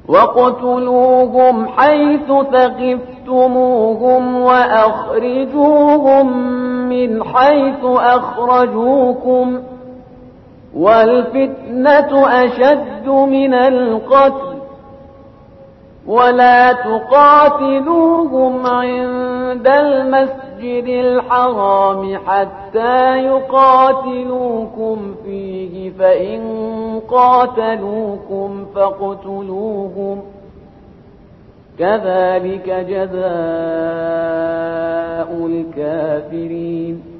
واقتلوهم حيث ثقفتموهم وأخرجوهم من حيث أخرجوكم والفتنة أشد من القتل ولا تقاتلوهم عند المسجد الحرام حتى يقاتلوكم فيه فإن قاتلوكم فاقتلوهم كذلك جزاء الكافرين